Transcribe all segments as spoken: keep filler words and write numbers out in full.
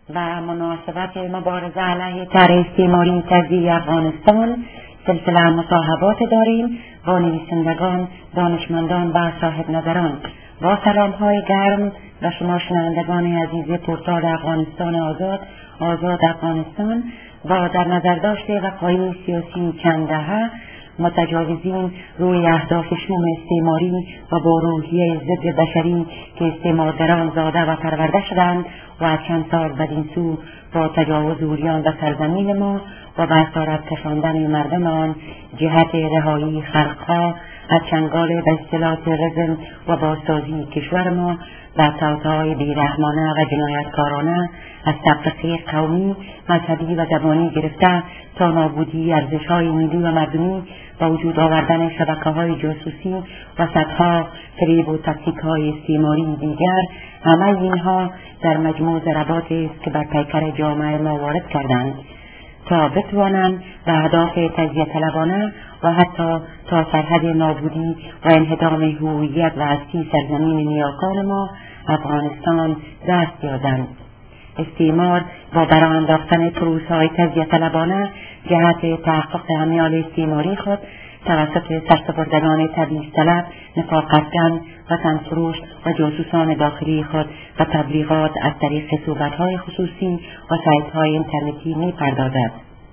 و مناسبت مبارزه علیه طرح استعماری تجزیه افغانستان سلسله مصاحبات داریم با نویسندگان، دانشمندان و صاحب نظران. با سلام های گرم و شما شنوندگان عزیز پورتال افغانستان آزاد، آزاد افغانستان، با در نظر داشته وقایع سیاسی چند دهه متجاوزین روی اهداف شوم استعماری و با روحیه ضد بشری که استعمارگران زاده و پرورده شدند و از چند سال بدین سو با تجاوز عریان و سرزمین ما و به اسارت کشاندن مردم آن جهت رهایی خلقها از چنگال به اصطلاح تروریسم و بازسازی کشور ما و توطئه‌های بیرحمانه و جنایتکارانه از تفرقه قومی، مذهبی و زبانی گرفته تا نابودی ارزش‌های ملی و مردمی با وجود آوردن شبکه‌های جاسوسی و صدها فریب و تاکتیک‌های استعماری دیگر، همه اینها در مجموع ضرباتی است که بر پیکر جامعه ما وارد کردند تا بتوانند به اهداف تجزیه طلبانه و حتی تا سرحد نابودی و انهدام هویت و هستی سرزمین نیاکان ما افغانستان دست یابند. استعمار با برانداختن پروسه‌های تجزیه طلبانه جهت تحقق امیال استعماری خود توسط سرسپردگان تبعیض طلب، نفاقت‌گن، وطنفروش و جاسوسان داخلی خود و تبلیغات از طریق صحبت‌های خصوصی و سایت‌های اینترنتی می‌پردازد.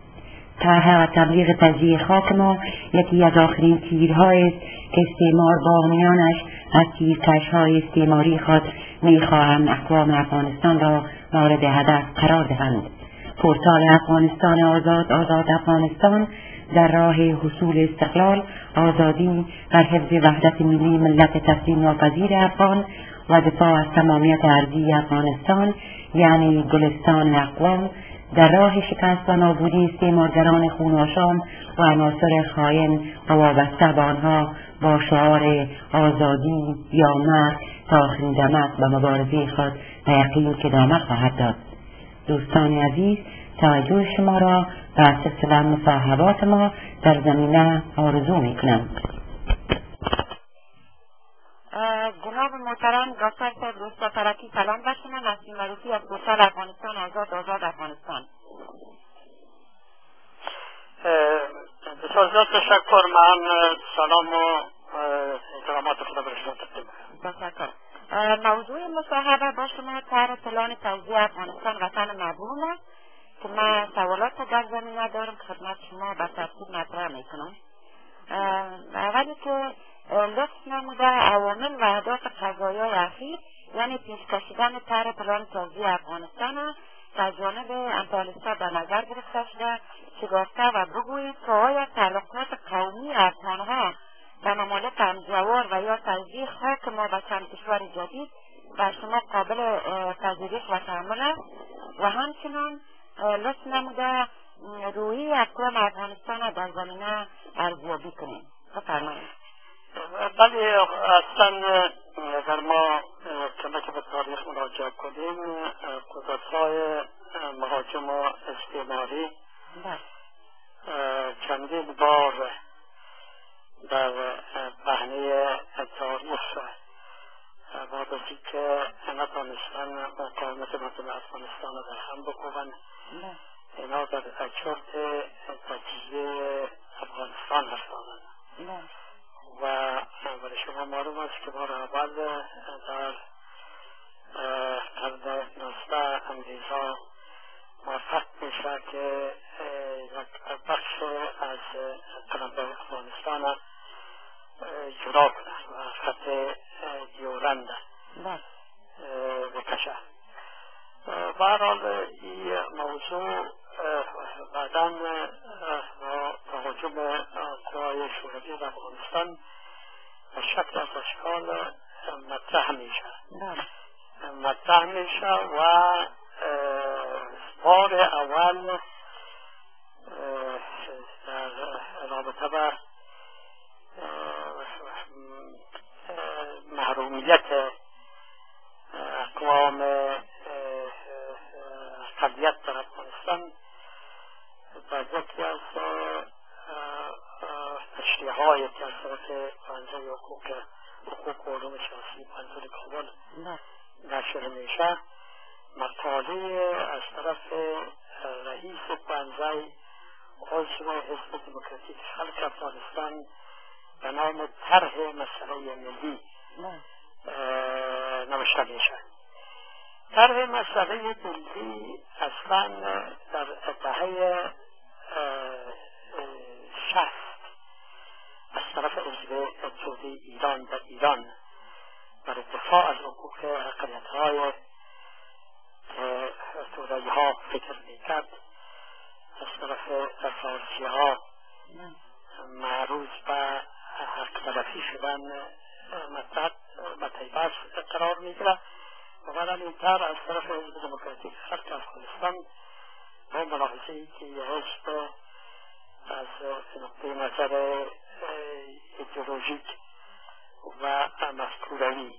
طرح و تبلیغ تجزیه خاک ما یکی از آخرین تیرهایی است که استعمار بانیانش از تیرکش‌های استعماری خود می‌خواهند اقوام افغانستان را مورد هدف قرار دهند. پورتال افغانستان آزاد، آزاد افغانستان در راه حصول استقلال، آزادی در حفظ وحدت ملی ملت تسلیم ناپذیر افغان و دفاع از تمامیت ارضی افغانستان یعنی گلستان اقوام، در راه شکست و نابودی استعمارگران خوناشام و عناصر خائن و وابسته به آنها با شعار آزادی یا مرگ تا آخرین دمق به مبارزه خود به یقین که ادامه خواهد داد. دوستان عزیز، توجه شما را به سلسله مصاحبات ما در زمینه آرزو میکنم. جناب محترم دکتر صاحب روستا فرکی سلام بر شما. نسیم معروفی از پورتال افغانستان آزاد، آزاد افغانستان. بسیار زیاد تشکر. من سلام و احترامات خدا به شما تقدیم می‌کنم. تشکر. موضوع مصاحبه با شما طرح پلان توزیع افغانستان وطن مرحوم است که من سوالات در زمینه دارم که خدمت شما به ترتیب مطرح میکنم. اولی که لطف نموده عوامل و اهداف قضایای اخیر یعنی پیش کشیدن طرح پلان توزیع افغانستان که از جانب امپالیستا به نظر گرفته شده شگفته و بگویید که آیا تعلقات قومی افغانها به ممالک همجوار و یا تجزیه خاک ما به چند کشور جدید و شما قابل پذیرش و تحمل است و همچنان لطف نموده روحی اقوام افغانستان را در زمینه ارزیابی کنیم. بفرمایید. بله، اصلا اگر ما کمی که به تاریخ مراجعه کنیم قدرت‌های مهاجم و استعماری چندین بار در پهنه تاریخ بعد از اینکه نتوانستن مقاومت مردم افغانستان را در هم بکوبند اینا در چرت تجزیه افغانستان هستند و برای شما معلوم است که بار اول در قرن نوزده انگریزها موفق میشه که یک بخش از قلمرو افغانستان را جدا کنه و خط دیورند بکشه. به هر حال این موضوع بعدا با تهاجم قوای شوروی در افغانستان به شکل از اشکال مطرح میشه مطرح میشه و بار اول در رابطه با محرومیت اقوام اقلیت در افغانستان و یکی از تشریح های که از طرف پنجه حقوق حقوق علوم شخصی پنجه کابل نشر میشه مقاله از طرف رئیس بنزای عضو حزب دموکراتیک خلق افغانستان به نام طرح مسئله ملی نوشته میشه. طرح مسئله ملی اصلا در دهه شصت از طرف حزب توده ایران در ایران برای دفاع از حقوق اقلیت‌های که توده‌ای ها فکر میکرد از طرف فارسی ها معروض به حق تلفی شدن مطلب بحث قرار میگیره و بعد این طرح از طرف حزب دموکراتیک خلق افغانستان با ملاحظه‌ای که یه حزب از نقطه نظر ایدئولوژیک و مفکوروی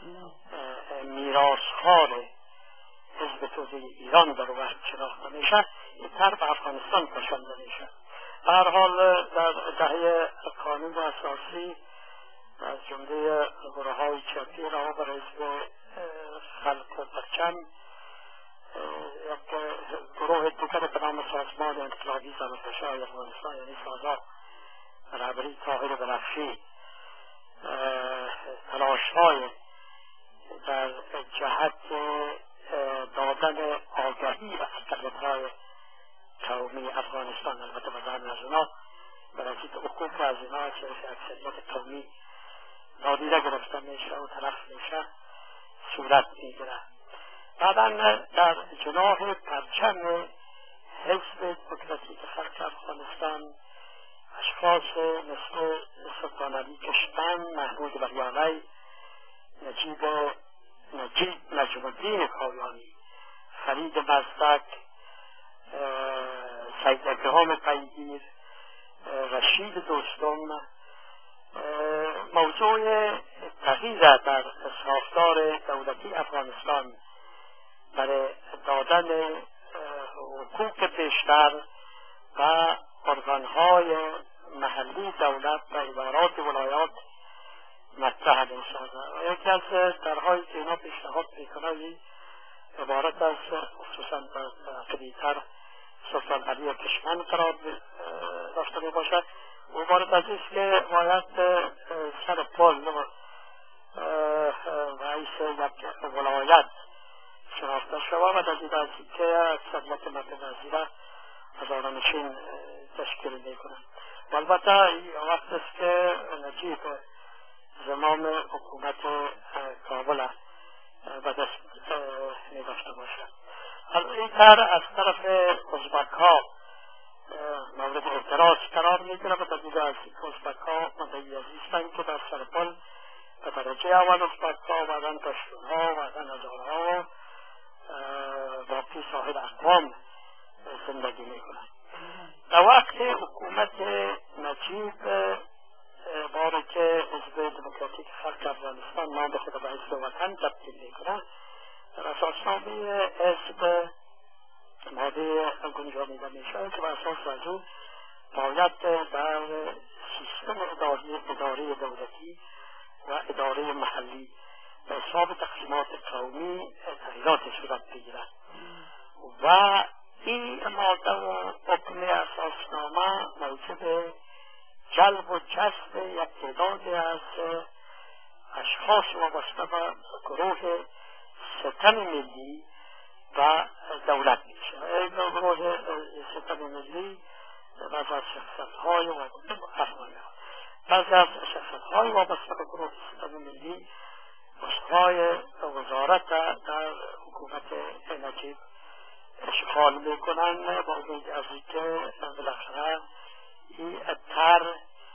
میراثخوار حزب توده ایران در وقت شناخته میشه، این طرح به افغانستان کشانده میشه. به هر حال در دهه قانون اساسی از جمله گروه‌های چپی رها بر حزب خلق پرچم یک گروه دیگر به نام سازمان انقلابی زرتشت‌های افغانستان یعنی سازا رهبری طاهر بنفشی تلاش‌های در جهت دادن آگاهی به اقلیت‌های قومی افغانستان، البته به ضمن از اونا برای حقوق از اینا که اکثریت قومی نادیده گرفته میشه و تلف میشه صورت میگیره. بعدا در جناح پرچم حزب دموکراتیک خلق افغانستان اشخاص مثل سلطان علی کشمن، محمود بریالی، نجیب نجیب نجم الدین کایانی، فرید مزدک، سید ابراهیم پیگیر، رشید دوستم موضوع تغییر در ساختار دولتی افغانستان برای دادن حقوق بیشتر و ارگانهای محلی دولت و ادارات ولایات مطرح می‌سازد. یکی از طرح‌هایی که اینا پیشنهاد می‌کنند عبارت از خصوصا قدیم‌تر سلطان علی کشمن قرار داشته میباشد. عبارت از است که باید سر پل رئیس یک ولایت شناخته شود و در این درسی که اکثریت مردم وزیره هزارانشین تشکیل میکنند. و البته وقت است که نجیب زمام حکومت کابل به دست می داشته باشد. این طرح از طرف ازبک ها مورد اعتراض قرار میگیره و در دیگه از ازبک ها مدعی عزیزند که در سر پل به درجه اول ازبک ها بعداً پشتون ها بعداً هزاره ها باقی صاحب اقوام زندگی میکنند. در وقت حکومت نجیب باری که حزب دموکراتیک خلق افغانستان نام خود به حزب وطن تبدیل میکنه، در اساسنامه حزب ماده گنجانیده میشه که بر اساس از او باید در سیستم اداری اداره دولتی و اداره محلی به حساب تقسیمات قومی تغییرات صورت بگیرد و این ماده و حکم اساسنامه موجب جلب و جذب یک تعدادی از اشخاص وابسته به گروه ستم ملی و دولت میشه. این گروه ستم ملی بعض از شخصیت‌های وابسته به افغانی ها، بعض از شخصیت‌های وابسته به گروه ستم ملی پست‌های وزارت در حکومت نجیب اشغال میکنن با وجود از اینکه بالاخره این طرح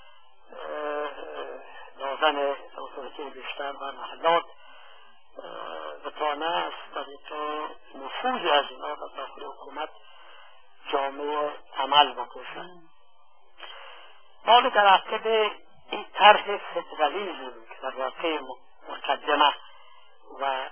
دادن اتوریته بیشتر و محلات بتانه است برای که نفوذ از اینا در داخل حکومت جامعه عمل بکشن. مال در عقب این طرح فدرالیسم که در واقع مقدمه و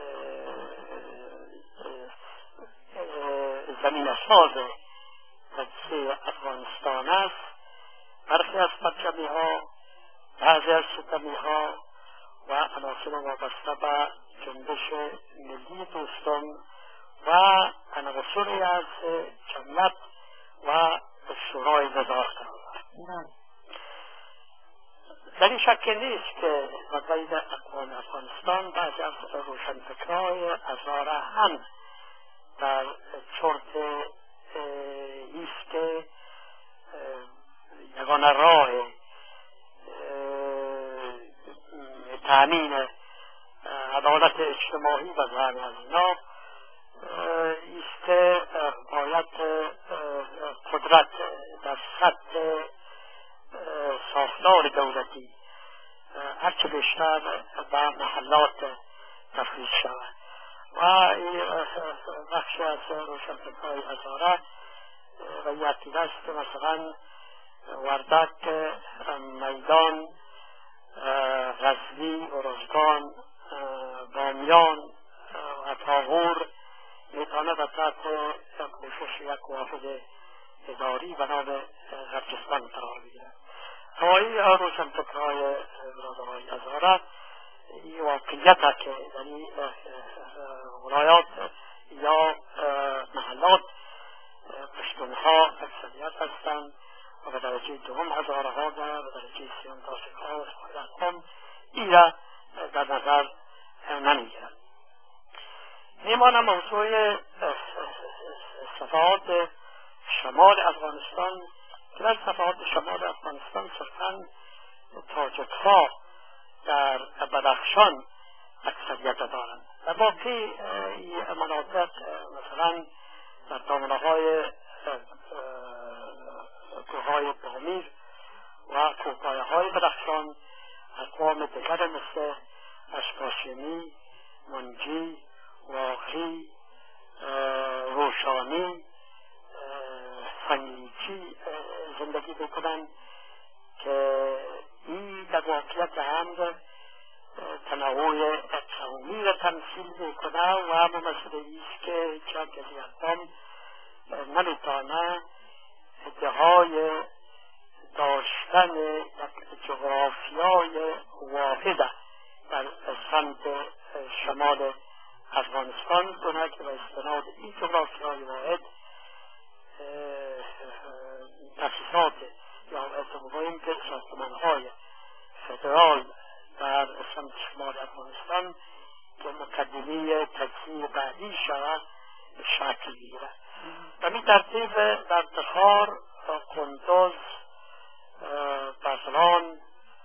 زمین ساز تجزیه افغانستان است، برخی از پرچمی ها، بعضی از ستمی ها و عناصر وابسته به جنبش ملی دوستان و عناصری از جمعیت و شورای نظار قرار دارد. در این شک نیست که وضعیت اقوام افغانستان بعضی از روشنفکرهای هزاره هم در چرت ایست یگانه راه تامین عدالت اجتماعی و ظاهر از اینا ایست باید قدرت در سطح ساختار دولتی هرچه بیشتر به محلات تفریض شود و این بخش از روشنفکرهای هزاره و یک عقیده است که مثلا وردک، میدان، غزنی، ارزگان، بامیان و تاغور میتواند در تحت پوشش یک واحد اداری به نام غرجستان قرار بگیرد. همایی روشنفکرهای برادران هزاره این واقعیت است که یعنی ولایات یا محلات پشتونها اکثریت هستند و به درجه دوم هزاره ها و به درجه سیوم تاسک ها و اقوام این را در نظر نمیگیرند. میمانم موضوع صفحات شمال افغانستان که در صفحات شمال افغانستان صرفاً تاجک ها در بدخشان اکثریت دارند و باقی این مناطق مثلا در دامنه های کوههای پامیر و کوهپایه های بدخشان اقوام دیگر مثل اشکاشمی، منجی، واخی، روشانی، سنگلیچی زندگی بکنند که این در واقعیت هم تنوع قومی را تمثیل میکنه و ممثل ایست که چند کسی اقوام نمیتانه ادعای داشتن یک جغرافیای واحد در سمت شمال افغانستان کنه که به استناد این جغرافیای واحد تأسیسات یا اتفاقی که ساختمان‌های فدرال در سمت شمال افغانستان که مقدمه تجزیه بعدی شود شکل گیرد. و این ترتیب در تخار، قندوز، بغلان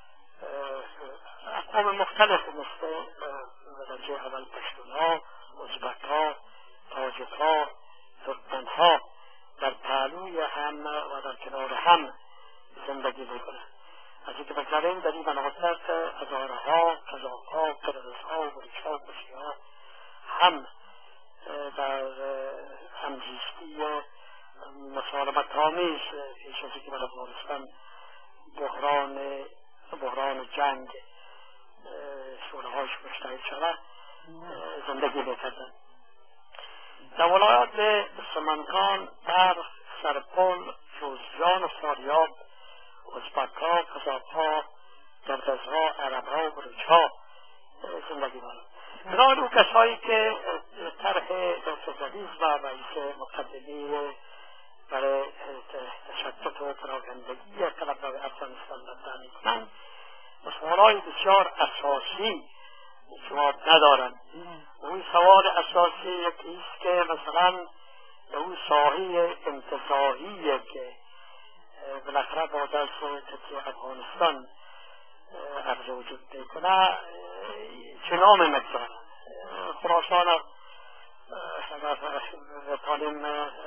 اقوام مختلف مثل درجه اول پشتونها، ازبکها، تاجکها، ترکمنها در پهلوی هم و در کنار هم زندگی میکنند. از اینکه بگذاریم در این مناطق هزاره ها، قزاقها، قرغیزها و بلوچها و بوسیها هم در همزیستی مسالمت آمیز پیش از اینکه در افغانستان بحران بحران جنگ شوره‌هاش مشتعل شود زندگی میکردند. در ولایات سمنگان، برخ، سرپل، جوزجان و فاریاب ازبکها، قزاقها، گردزها، عربها و بلوچها زندگی دارند. بنابراین اون کسایی که طرح فدرالیسم و رئیس مقدمی برای تشتت و پراگندگی قلمرو افغانستان مطرح میکنند سوالهای بسیار اساسی جواب ندارند. اون سوال اساسی یکی است که مثلا اون ساحه انتزاعی که بالاخره بعد از تطبیق افغانستان عرض وجود میکنه چه نام مگذارد. خراسان بتانیم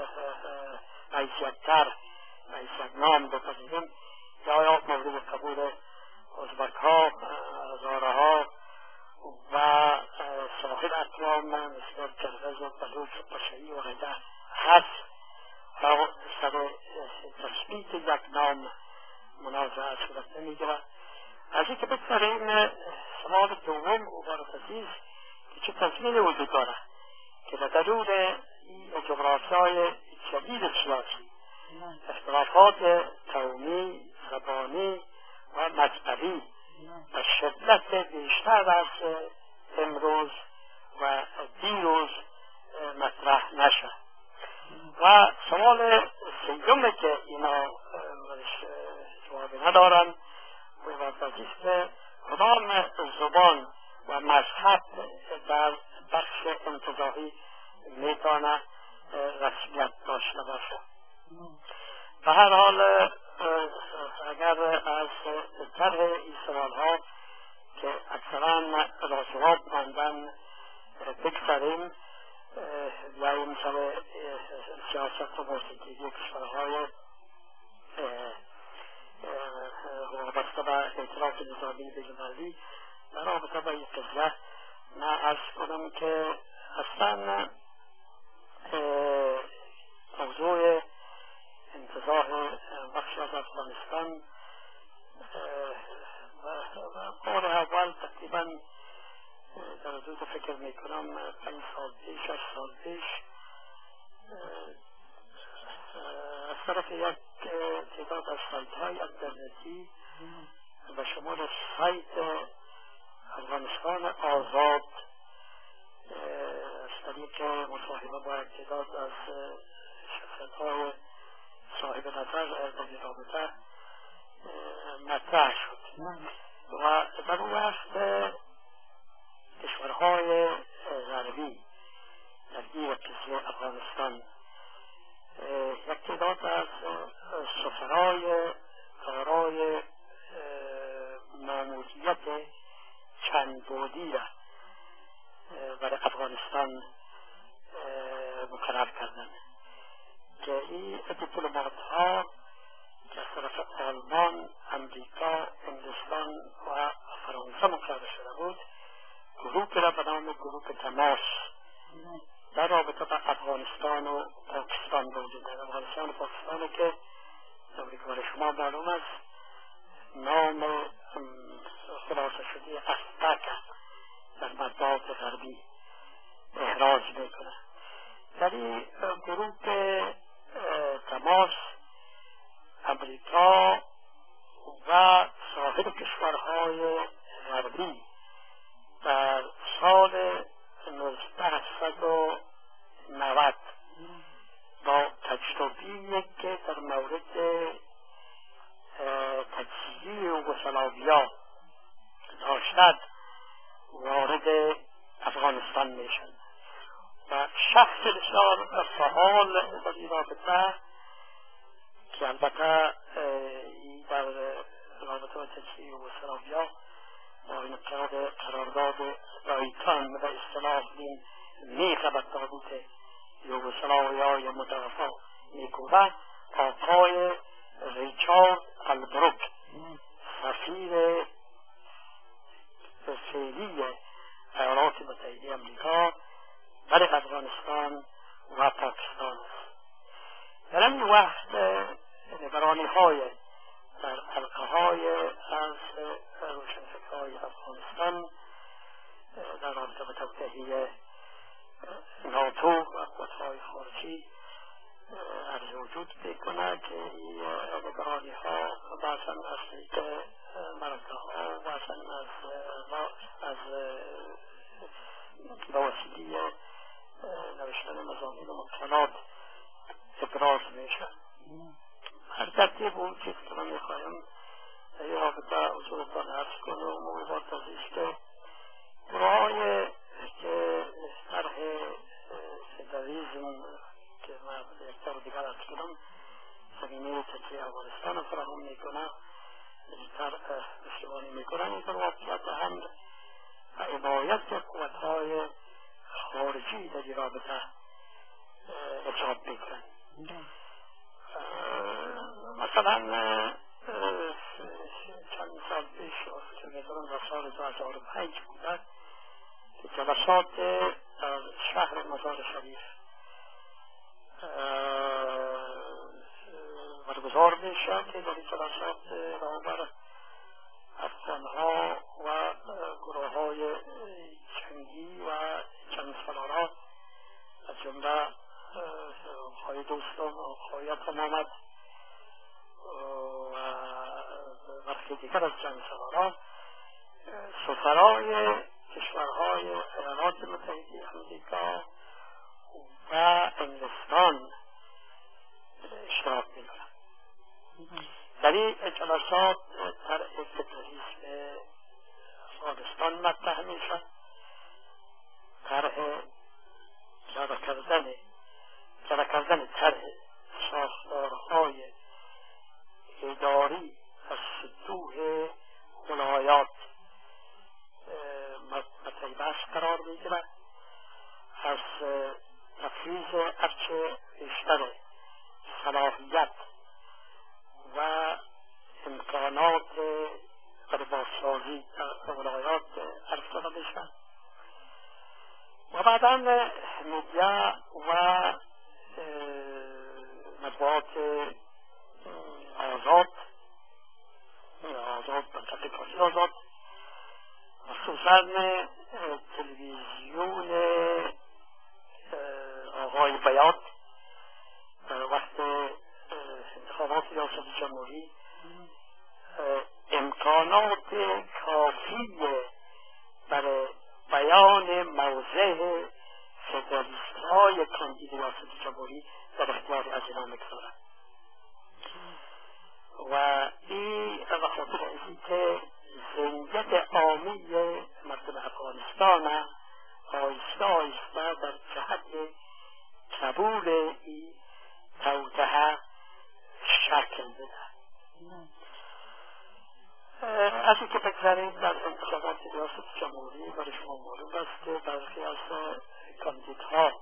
حیثیتتر حیثیت نام بپذیریم یا یا مورد قبول ازبکها، هزاره ها و ساحل اقوام مثل قرغیز و بلوچ و پشه‌ای و غیره هست و سر تثبیت یک نام منازعه صورت نمیگیرد. از این که بگذاریم سوال دوم مبارک عزیز که چه تضمینی وجود دارد که در درون جغرافیای جدید سیاسی اختلافات قومی، زبانی و مذهبی و شدت بیشتر از امروز و دیروز مطرح نشد. و سوال سیومه که اینا جوابی ندارن و وقتی است که کدام زبان و مذهب در بخش انتزاعی میتونه رسمیت داشته باشه. به هر حال اگر از طرح این سوال ها که اکثرا جواب ماندن بگذاریم و این سر سیاست و موسیقی کشورهای وابسته به اعتراف نظامی بین‌المللی در رابطه با این قضیه من عرض کنم که اصلا موضوع انتزاع بخش از افغانستان و بار اول تقریبا در حدود فکر میکنم پنج سال پیش شش سال پیش از طرف یک تعداد از سایت های اینترنتی و شمول سایت افغانستان آزاد از طریق مصاحبه با یک تعداد از شخصیت های صاحب نظر در این رابطه مطرح شد و در اون وقت کشورهای غربی در گیر قضیه افغانستان یک تعداد از سفرای دارای ماموریت چند بعدی را برای افغانستان مقرر کردند که این دیپلمات ها که از طرف آلمان، امریکا، انگلستان و فرانسه مقرر شده بود گروه را به نام گروه تماس در رابطه با افغانستان و پاکستان وجود دارد. افغانستان و پاکستان که امریکا شما معلوم است نام خلاصه شده ازتک در مطبوعات غربی احراج میکنه. در این گروه تماس امریکا و صاحب کشورهای غربی در سال نوزده و نود با تجربی که در مورد تجزیه یوگسلاویا داشتند وارد افغانستان میشن و شخص بسیار فعال در این رابطه که البته در رابطه با تجزیه یوگسلاویا با این قرارداد رایتان به اصطلاح این میخه به تابوت یوگسلاویای متوفا میکوبه آقای ریچارد البروک سفیر فعلی ایالات متحده امریکا برای افغانستان و پاکستان است. در این وقت نگرانی های در حلقه های از روشنفکرهای افغانستان در رابطه با توطئه ناتو و قوت‌های خارجی عرض وجود میکنه که این نگرانی ها بعضا از طریق ملکه ها بعضا از از با وسیله نوشتن مضامین و مقالات ابراز میشه. هر ترتیب اون چیز که من میخوایم در این رابطه حضورتان عرض کنم و بارتازی است که گروه های که طرح فدرالیسم که من یک طور دیگر عرض کنم زمینه تجزیه افغانستان رو فراهم میکنه بیشتر پشتیبانی میکنن این در واقعیت هم حمایت قوت‌های خارجی در این رابطه اجاب میکنن. مثلا چند سال پیش که میدونم در سال دو هزار و پنج بوده که جلسات در شهر مزار شریف برگزار میشه که در این جلسات رهبر افغانها و گروه های جنگی و چند سالارا از جمله آقای دوستان آقای محمد و برخی دیگر از جنگ سالارا سفرای کشورهای ایالات متحده آمریکا و انگلستان اشتراک می‌کنند. در این جلسات طرح فدرالیسم افغانستان مطرح می‌شود، طرح اجرا کردن اجرا کردن طرح ساختارهای اداری از سطوح ولایات مطرح بحث قرار می‌گیرد، از تفویض هرچه بیشتر صلاحیت و امکانات بازسازی در ولایات عرض کرده می‌شود و بعدا مدیا و مطبوعات آزاد آزاد و تبلیغاتی آزاد، خصوصا تلویزیون آقای بیات در وقت انتخابات ریاست جمهوری امکانات کافی برای بیان موضع فدرالیست های کاندید ریاست جمهوری در اختیار از اینا میگذارد و این به خاطر اینکه زنجت عامی مردم افغانستان آهسته آهسته در جهت قبول این توطئه شکل بدهد. از اینکه بگذاریم در انتخابات ریاست جمهوری برای شما معلوم است که برخی از کاندیدها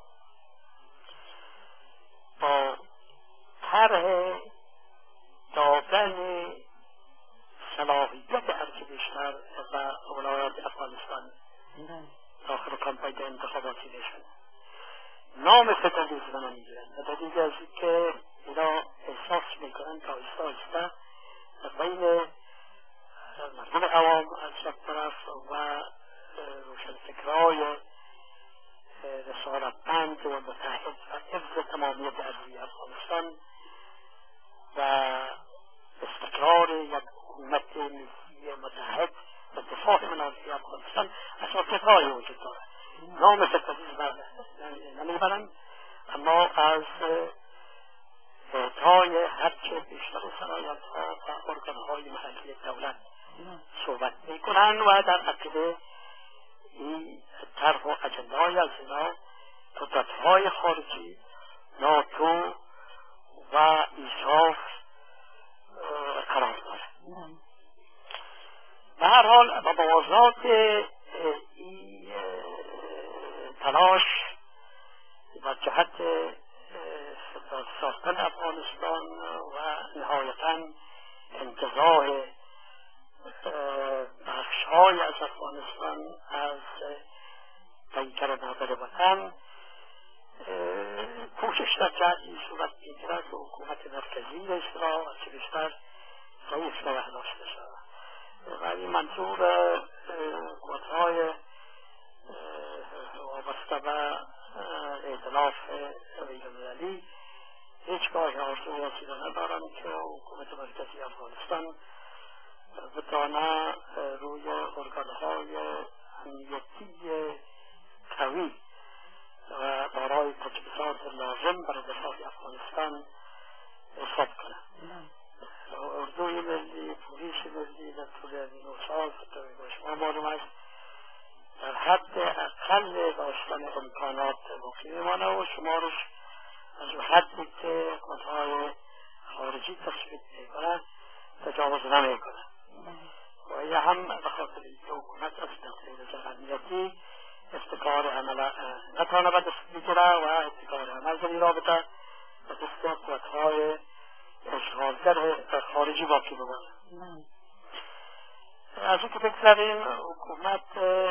با طرح دادن صلاحیت هرچه بیشتر و ولایات افغانستان داخل کمپاین انتخاباتی میشن نام فدرالیسم را میگیرند و دلیل از اینکه اینا احساس میکنند که آهسته آهسته بین مردم عوام از یک طرف و روشنفکرای رسالتمند و متحد و حفظ تمامیت ارضی افغانستان و استقرار یک حکومت ملی متحد و دفاع منافع افغانستان اساسیت‌های وجود دارد. نام فدرالیسم نمیبرند، اما از اعطای هرچه بیشتر صلاحیت‌ها و ارگان‌های محلی دولت صحبت میکنند و در عقیده این طرح و اجنده‌های از اینا قدرت‌های خارجی، ناتو و ایساف قرار دارد. به هر حال با موازات این تلاش و جهت ساختن افغانستان و نهایتاً انتزاع بخش‌های از افغانستان از پیکر مادر وطن کوشش در جهتی صورت می‌گیرد که حکومت مرکزی اصلاح و چه بیشتر ضعیف نگه داشته شود و این منظور قوت‌های وابسته به ائتلاف بین‌المللی هیچگاه آرزوی اصلی ندارند که حکومت مرکزی افغانستان بتانه روی ارگان‌های امنیتی قوی و دارای تجهیزات لازم برای دفاع افغانستان حساب کنند. اردوی ملی، پلیس ملی در طول این سال به شما معلوم است در حد اقل داشتن امکانات باقی میمانه و شمارش از حدی که قوت‌های خارجی تثبیت میکنه تجاوز نمیکنه و یه هم به خاطر اینکه حکومت از تقدیر امنیتی افتکار عمل نتانه به دست بگیره و افتکار عمل در این رابطه به دست قوت‌های اشغالگر خارجی باقی بمانه. از این که بگذاریم حکومت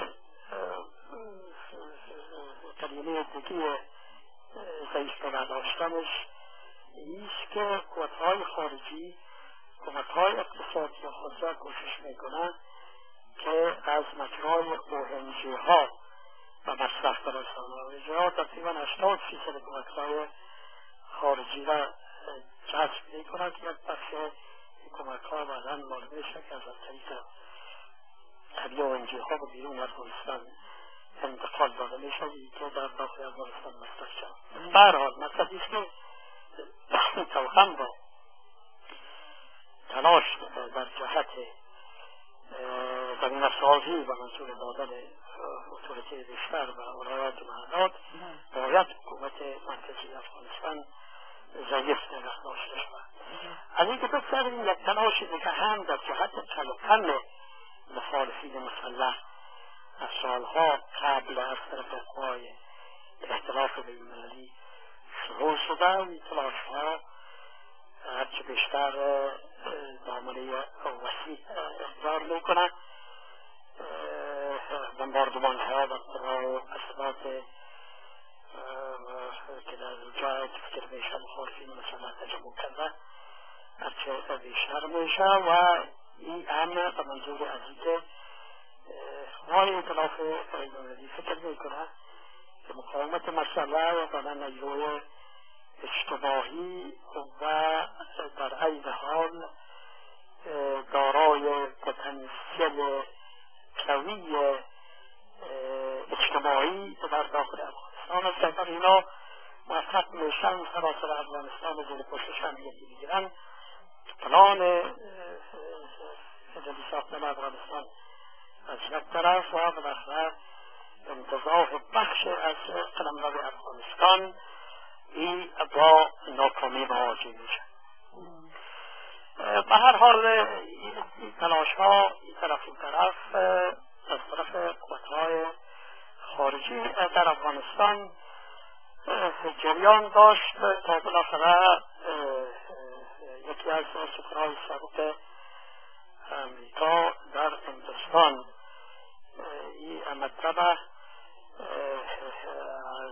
کلمه دیگه ضعیف نداشتنش ایست که قوت‌های خارجی کمک‌های اقتصادی خود را کوشش میکنند که از مجرای اوهنجی ها و مصرف برسانه. اوهنجی ها تقریبا هشتاد فیصد کمک‌های خارجی را جذب میکنند که یک بخش کمک‌ها بعداً معلوم میشه که از طریق طبیعه و انجیل ها به بیرون افغانستان انتقال داده می شود که در داخل افغانستان مصرف شود. به هر حال مطلبی است که توأم با تلاش در جهت زمینه سازی و منظور دادن اتوریته بیشتر و ولایات محلات باید حکومت مرکزی افغانستان ضعیف نگه داشته شود. از اینکه بگذاریم یک تلاش دیگه هم در جهت تلقن مخالفین مسلح از سالها قبل از طرف قوای اختلاف بین‌المللی شروع شده. این تلاش‌ها هرچه بیشتر دامنه وسیع اختیار میکنه. بمباردمان‌ها و اثرات که در جای فکر میشه مخالفین مسلح تجمع کرده هرچه بیشتر میشه و این هم به منظور از اینکه قوای اختلاف بین‌المللی فکر میکنه که مقاومت مسلح و بدن نیروی اجتماعی و در عین حال دارای پتانسیل قوی اجتماعی در داخل افغانستان است که اگر اینا موفق میشن سراسر افغانستان زیر پوشش هم بگیرن پلان ملی ساختن افغانستان از یک طرف و بالاخره انتزاع بخش از قلمرو افغانستان این با ناکامی مواجه میشه. به هر حال این تلاش ها این طرف این طرف از طرف قوت‌های خارجی در افغانستان جریان داشت تا بالاخره یکی از سفرهای سابق امریکا در هندوستان این مطلب از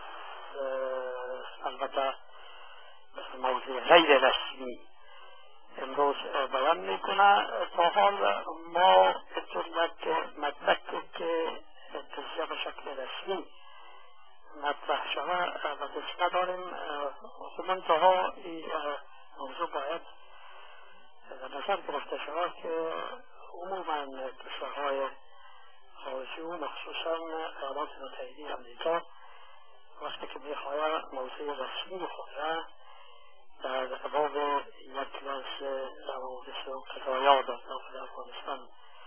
البته موضوع غیر رسمی امروز بیان میکنه. تا حال ما بطور یک مدرکی که تجزیه به شکل رسمی مطرح شود و دست نداریم. منتها این موضوع باید در نظر گرفته شود که عموما کشورهای خارجی و مخصوصا ایالات متحده آمریکا وقتی که میخواهد موضوع رسمی خود را در باب یکی از روابط و قضایا در داخل افغانستان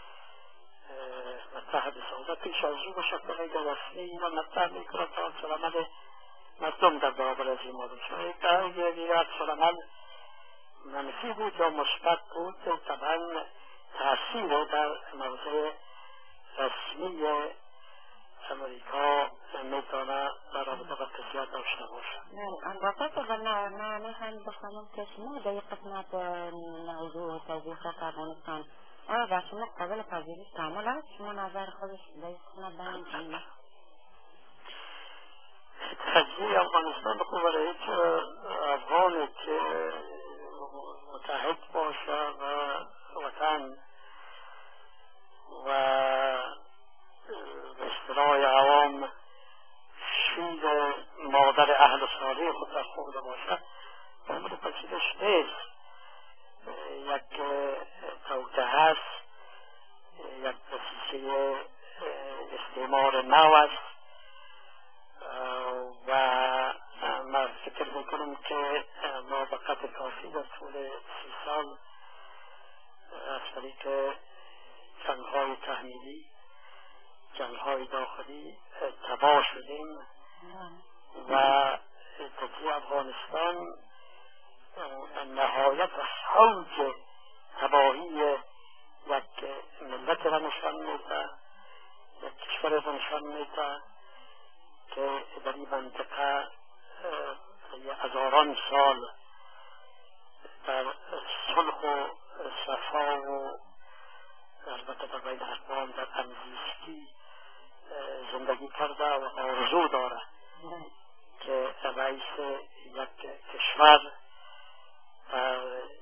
مطرح بسازد پیش از او به شکل غیر رسمی و مطرح میکند تا عکسالعمل مردم در برابر از این موضوع شد. اگر عکسالعمل منفی بود یا مثبت بود طبعا تاثیر در موضوع رسمی امریکا میتونه در رابطه با قضیه داشته باشد. البته که نه نه میخوایم بخوانم که شما در یک قسمت موضوع توضیح در افغانستان آیا در شما قابل پذیرش تعامل است؟ شما نظر خودش در یک قسمت بیان کنید. تجزیه افغانستان بخون برای هیچ افغانی که متحد باشه و وطن و به اصطلاح عوام شیر مادر اهل صالح خود را خورده باشد قابل پذیرش نیست. یک توطئه هست، یک دسیسه استعمار نو است و من فکر میکنم که ما به قدر کافی در طول سی سال از طریق جنگ‌های تحمیلی جنگ‌های داخلی تباه شدیم و تجزیه افغانستان نهایت و اوج تباهی یک ملت را نشان میده، یک کشور را نشان میده که در این منطقه هزاران سال در صلح و صفا و البته در بین اقوام در همزیستی زندگی کرده و آرزو داره که رئیس یک کشور در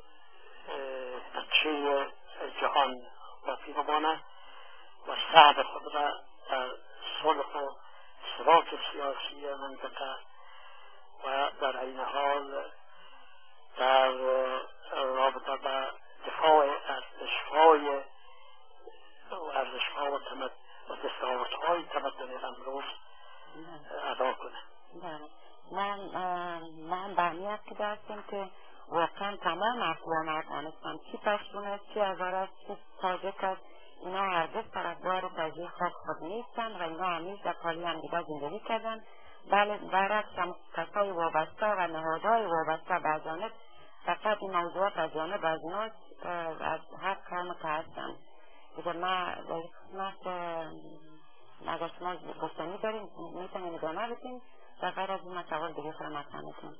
نقشه جهان باقی بمانه و شعب خود را در صلح و ثبات سیاسی منطقه و در این حال در رابطه با دفاع از ارزش‌های و ارزش من من به نیت که داشتیم که واقعا تمام اقوام افغانستان چی پشتون است، چی هزار است، چی تاجک است، اینا هرگز طرفدار تجزیه خاک خود نیستن و اینا همیشه در پالی هم دیگه زندگی کردن. بله برعکس هم کسای وابسته و نهادهای وابسته به جانب فقط این موضوعات از جانب از اینا از هر کام که هستن. دیگه ما در خدمت اگر شما گفتنی داریم میتونیم ادامه بدیم و غیر از این مسئول دیگه خود مطمئن کنیم.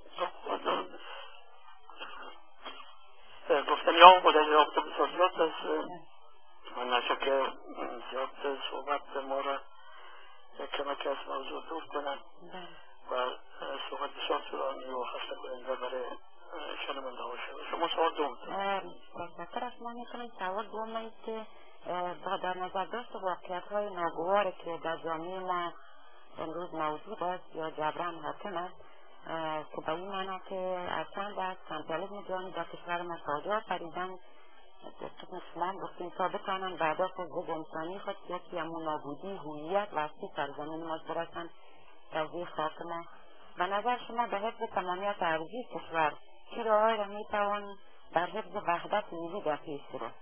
گفتنی ها و در رابطه بسیار زیاد است. من نشه که زیاد صحبت ما را کمک از موضوع دور کنم و صحبت بسیار طولانی و خسته کننده برای شنونده ها شد. شما سوال دوم بسیار از ما میتونیم سوال دوم است که با در نظر داشت واقعیت های ناگواری که در جامعه ما امروز موجود است یا جبران حاکم است که به این معنا که از چند از کمپیالیسم جانی در کشور ما فاجعه آفریدن که شما گفتیم تا بتوانند بعد از ضد انسانی خود یکی همون نابودی هویت و اصلی سرزمین ما برسند تجزیه خاک ما. به نظر شما به حفظ تمامیت ارضی کشور چه راههایی را میتوان در حفظ وحدت ملی در پیش گرفت؟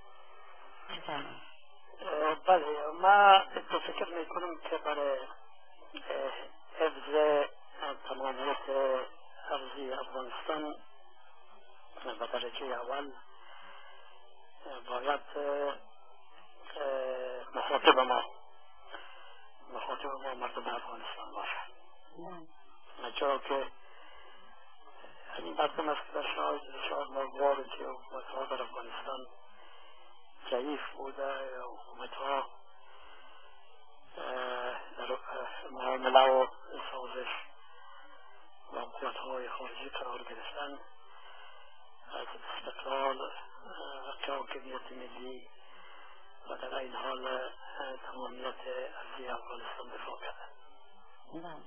بله، ما فکر میکنم که برای حفظ تمامیت ارضی افغانستان به درجه اول باید مخاطب ما مخاطب ما مردم افغانستان باشد. چرا که همین مردم است که در شاید ناگواری که حکومت‌ها در افغانستان ضعیف بوده یا حکومت‌ها در معامله و سازش و قوت‌های خارجی قرار گرفتن از استقلال و حاکمیت ملی و در این حال تمامیت ارضی افغانستان دفاع کردن.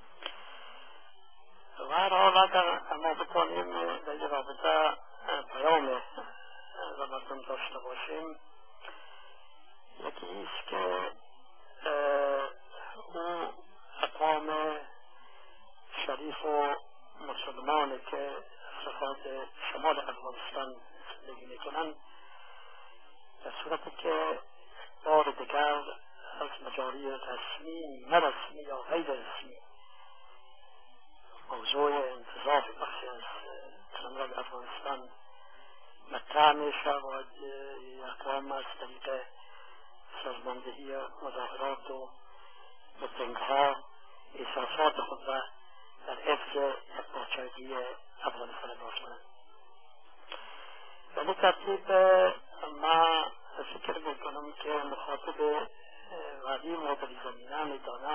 و هر حال اگر ما بتوانیم در این رابطه پیام و مردم داشته باشیم، یکی ایست که او اقوام شریف و مسلمانی که سرحد شمال افغانستان زندگی میکنند در صورتی که بار دیگر از مجاری رسمی نرسمی یا غیر رسمی موضوع انتظاف بخشی از شمال افغانستان مطرح میشود اقوام از طریق سازماندهی مظاهرات و میتینگ‌ها احساسات خود را در حفظ پاچگی افغانستان ابراز کنند. به این ترتیب ما فکر میکنم که مخاطب قدیم و در این زمینه میدانه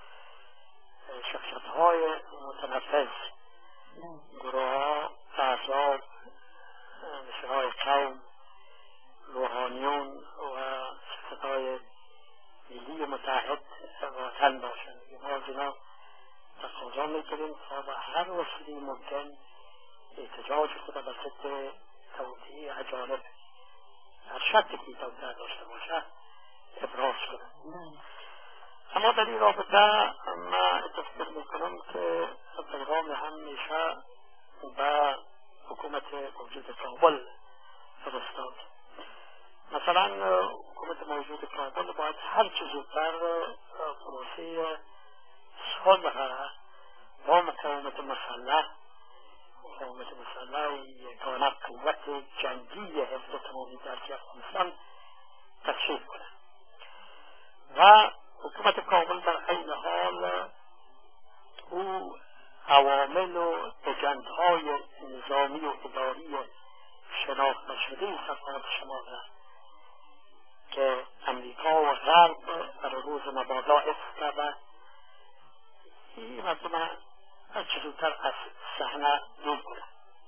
شخصیت‌های متنفذ، گروه‌ها، احزاب، نشرهای قوم، روحانیون و شخصیت‌های ملی متحد وطن باشند. ما از اینا تقاضا میکنیم تا به هر وسیله ممکن احتجاج خود به ضد توطئه اجانب هر شرطی که توطئه داشته باشه ابراز کنند. اما در این رابطه من فکر میکنم که پیغام همیشه به حکومت موجود کابل فرستاد. مثلا حکومت موجود کابل باید هر چه زودتر پروسه صلح با مقاومت مسلح مقاومت مسلح یگانه قوت جنگی حفظ تمامیت ارضی افغانستان تشکیل کنه و حکومت کابل در عین حال او عوامل و اجندهای نظامی و اداری شناخته شده سرحد شمال را که امریکا و غرب در روز مبادا حفظ کرده این مردم هر چه زودتر از صحنه دور کنه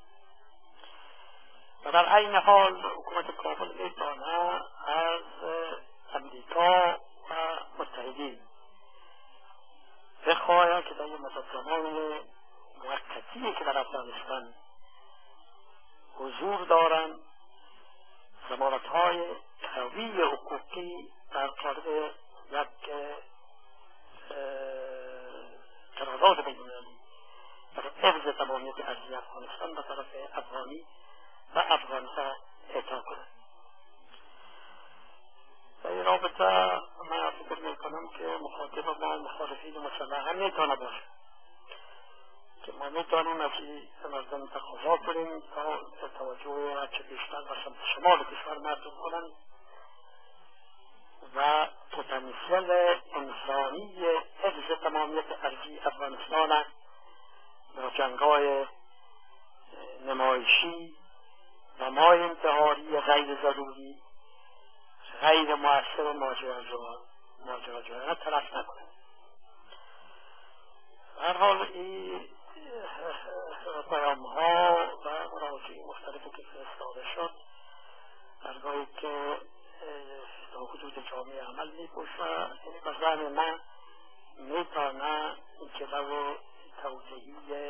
و در عین حال حکومت کابل میتونه از امریکا و متحدین بخواهد که در این مدت زمان موقتی که در افغانستان حضور دارند ضمانت‌های قوی حقوقی در قالب یک قرارداد بین‌المللی حفظ تمامیت ارضی افغانستان به طرف افغانی و افغان‌ها اعطا کنند. در این رابطه من فکر میکنم که مخاطب ما مخالفین مسلح هم میتونه باشه که ما میتونیم از این مردم تقاضا کنیم تا توجه هرچه بیشتر به سمت شمال کشور مردم کنند و پتانسیل انسانی حفظ تمامیت ارضی افغانستان با جنگ‌های نمایشی و ما انتحاری غیر ضروری غیر مؤثر و ماجراجویانه تلف نکنند. هر حال این پیام ها و مراجعه مختلفی که فرستاده شد درگاهی که در حدود جامعه عمل می‌پوشه یعنی به زعم من میتونه جلو توضیحی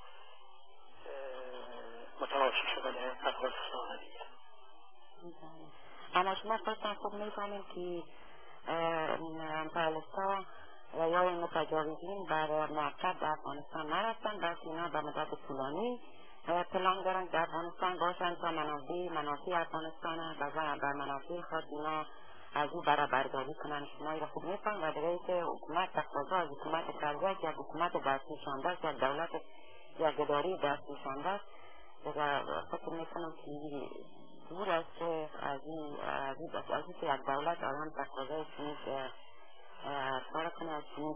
متلاشی شدن افغانستان بگیره. اما شما خودتان خوب میفهمید که امپریالیست‌ها و یا این متجاوزین بر موقت در افغانستان نرفتند، بلکه اینا به مدت طولانی پلان دارند در افغانستان باشند تا منافع منافع افغانستان و بر منافع خود اینا از او برابرداری کنند. شما این را خوب میفهمید و دیگه که حکومت تقاضا از حکومت کرده که یک حکومت دستی شانده است، یک دولت یک اداری دستی شانده است. دیگه فکر میکنم که دور است که از این از این که یک دولت آدم تقاضای چنین کار کنه از چنین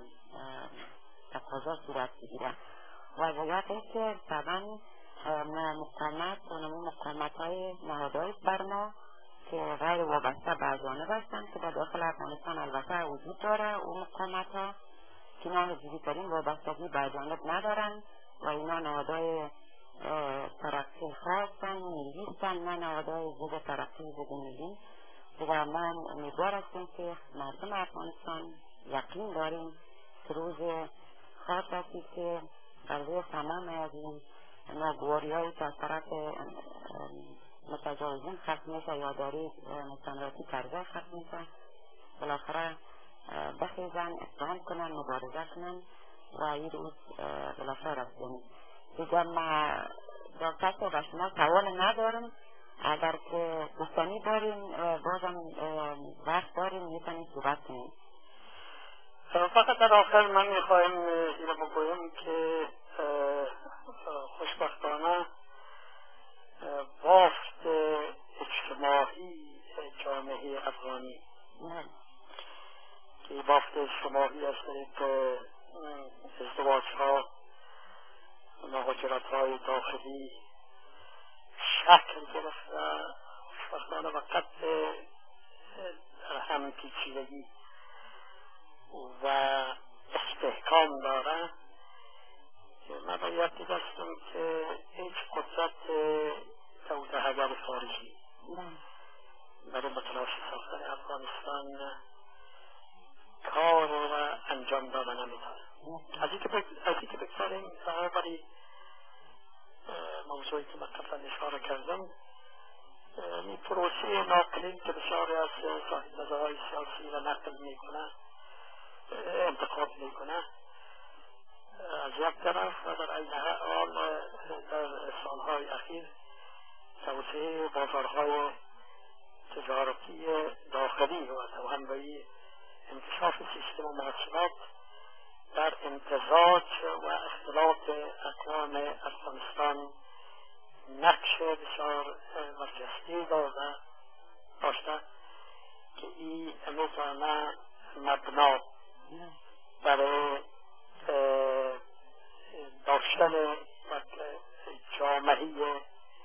تقاضا صورت بگیره و واقعیت است که طبعا مقاومت اونمون مقاومت های نهادهای بر ما که غیر وابسته به جانب هستند که در داخل افغانستان البته وجود داره. اون مقاومت ها که اینا حضوری ترین وابستگی به جانب ندارن و اینا نهادهای ترقی خواستن ملی هستن، نه نهادهای ضد ترقی ضد ملی. و من امیدوار هستم که مردم افغانستان یقین داریم که روز خواهد رسید که در روی تمام از این ناگواری‌هایی که از طرف متجاوزین ختم میشه یا داری مستمراتی کرده ختم میشه، بالاخره بخیزن، اقدام کنن، مبارزه کنن و این روز بالاخره رسیدن. دیگه ما در کسی به شما سوال ندارم، اگر که گفتنی داریم بازم وقت داریم میتونیم صحبت کنیم. فقط در آخر من میخوایم این رو بگویم که خوشبختانه بافت اجتماعی جامعه افغانی که بافت اجتماعی است که ازدواج ها مهاجرت های داخلی شکل گرفته خوشبختانه و قد هم پیچیدگی و استحکام داره که من باید دیدستم که هیچ قدرت توطئه‌گر خارجی برای متلاشی ساختن افغانستان کار را انجام داده نمیتونه. از این که بگذاریم برای موضوعی که من قبلا اشاره کردم این پروسه ناقلین که بسیاری از صاحب نظرهای سیاسی و نقل میکنه انتخاب میکنه از یک طرف و در این حال در سالهای اخیر توسعه بازارهای تجارتی داخلی و توانایی انکشاف سیستم محصولات در امتزاج و اختلاط اقوام افغانستان نقش بسیار برجسته داده داشته که این میتونه مبنا برای داشتن جامعه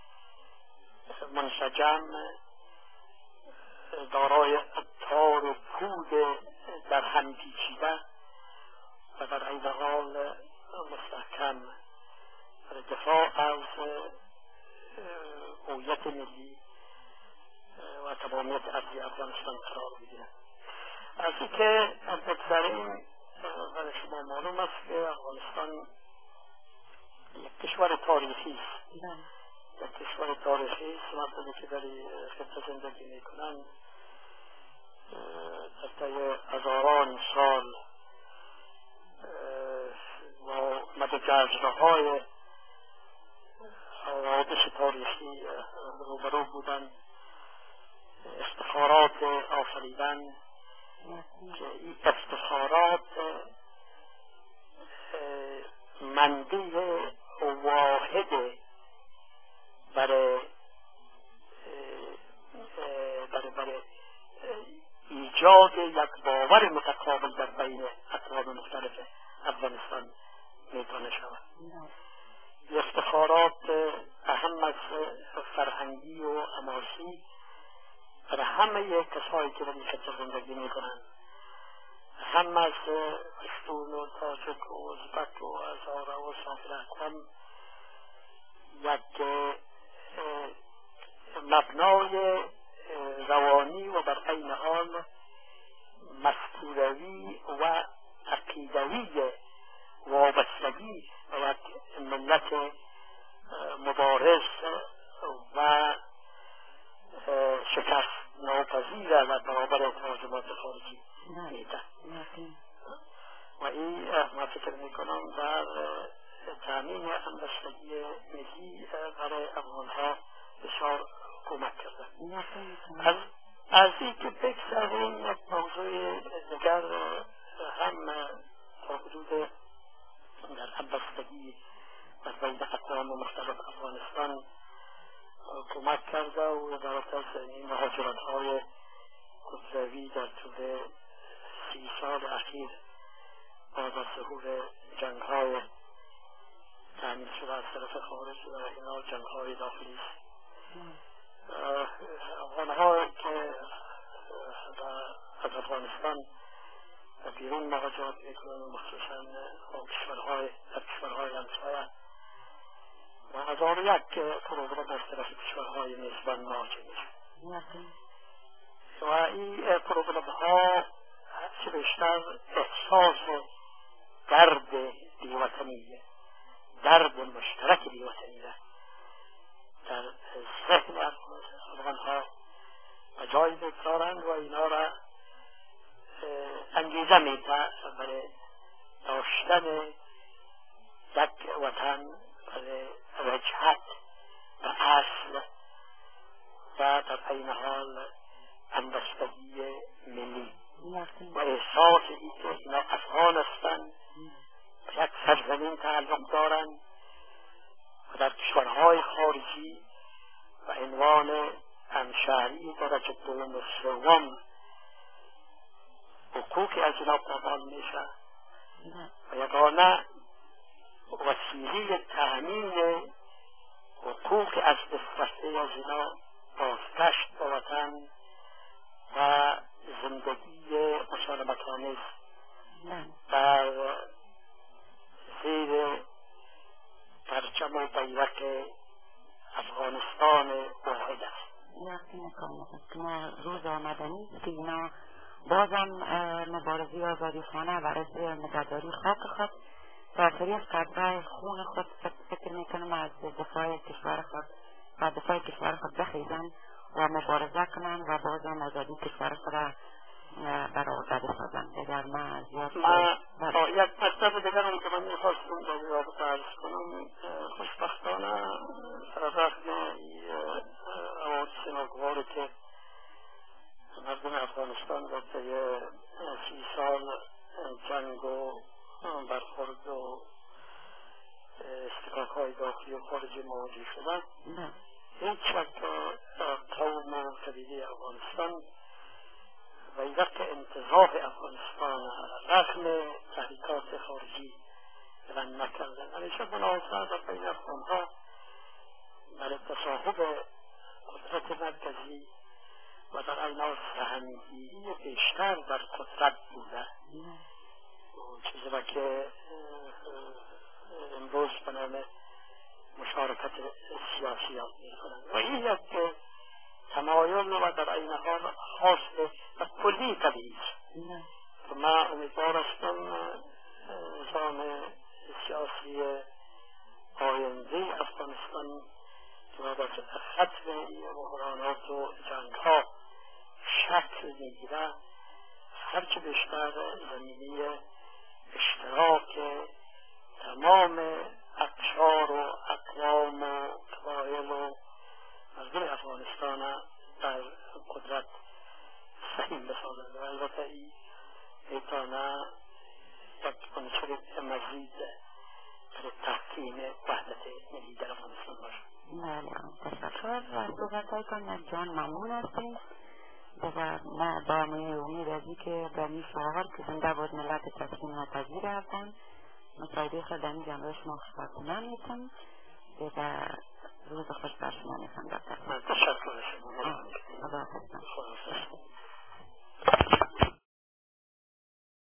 منسجم دارای ابتار و پود در هم پیچیده و در این حال مستحکم برای دفاع از هویت ملی و تمامیت ارضی افغانستان قرار بگیرد. از اینکه بگذاریم برای شما معلوم است که افغانستان یک کشور تاریخی است. یک کشور تاریخی است. مردمی که در خطه زندگی میکنند در طی هزاران سال با و به جزره‌های حوادث تاریخی روبرو بودن، افتخارات آفریدن که این افتخارات منبع واحد برای برای برای ایجاد یک باور متقابل در بین اقوام مختلف افغانستان میتونه شود. افتخارات اهم از فرهنگی و حماسی برای همه کسایی که در این خطه زندگی میکنند، هم از پشتون و تاجک و ازبک و هزاره و سایر اقوام، یک مبنای روانی و در عین حال مفکوروی و عقیدوی وابستگی و یک ملت مبارز و شکست ناپذیر و برابر تهاجمات خارجی میده. و این ما فکر میکنم در تامین همبستگی ملی برای افغانها بسیار کمک کرده. از از این که بگذاریم یک موضوع دیگر هم تا حدود در همبستگی و بین اقوام مختلف افغانستان کمک کرده و عبارت از این مهاجرت های قدروی در طول سی سال اخیر بعد از ظهور جنگ های تعمیل شده از طرف خارج و اینا جنگ های داخلی است. افغان ها که از افغانستان بیرون مهاجرت میکنن و مخصوصا کشورهای در کشورهای همسایه و هزار و یک پروگرام از طرف کشورهای میزبان مواجه میشه و این پروگرام ها هرچه بیشتر احساس درد بیوطنیه، درد مشترک بیوطنیه در ذهن افغان ها و جای بگذارند و اینا را انگیزه میده برای داشتن یک وطن، برای وجهت و اصل و در این حال همبستگی ملی و احساس ای که اینا افغان هستند، یک سرزمین تعلق دارند و در کشورهای خارجی و عنوان همشهری درجه دوم و سوم حقوقی از اینا قبال میشه و یگانه وسیله تأمین حقوق از دست از اینا بازگشت به وطن و زندگی مسالمت‌آمیز در زیر پرچم و بیرق افغانستان واحد است. یقین کامل که ما روز آمدنی که اینا بازم مبارزی آزادی خانه برای مجددی خاک خود سرسری از قدره خون خود فکر میکنم از دفاع کشور خود و دفاع کشور خود بخیزن و مبارزه کنن و بازم آزادی کشور خود را برآورده سازن. اگر ما زیاد ما یک مطلب دیگرم که من میخواستم در این رابطه عرض کنم، خوشبختانه رغم حوادث ناگواری که مردم افغانستان در طی سی سال جنگ و برخورد و استکاک های داخلی و خارجی مواجه شدن، هیچ وقت قوم و قبیله افغانستان و این وقت انتظاف افغانستان رغم تحریکات خارجی بلند نکردن. همیشه مناظره در بین افغانها برای تصاحب قدرت مرکزی و در این حال سهمگیری بیشتر در قدرت بوده، چیزی را که امروز به نام مشارکت سیاسی یاد می‌کنند و این یک تمایل و در این حال خاص و کلی طبیعی است. ما امیدوار هستم نظام سیاسی آینده افغانستان که در ختم این بحرانات و جنگ‌ها شکل می‌گیرد هرچه بیشتر زمینه اشتراک تمام اقشار و اقوام و قبایل و مردم افغانستان در قدرت سهیم بسازند و البته این ایتانه یک عنصر مزید برای تحکیم وحدت ملی در افغانستان باشد. بله تشکر و صحبتهایتان از جان ممنون هستیم و ما با امید از اینکه به این شعار که زنده بود ملت تسلیم ناپذیر هستند مصاحبه خود در این جمعه شما خاتمه میکنم و روز خوش بر شما میکنم. تشکر شما. خدا حافظ. خدا حافظ.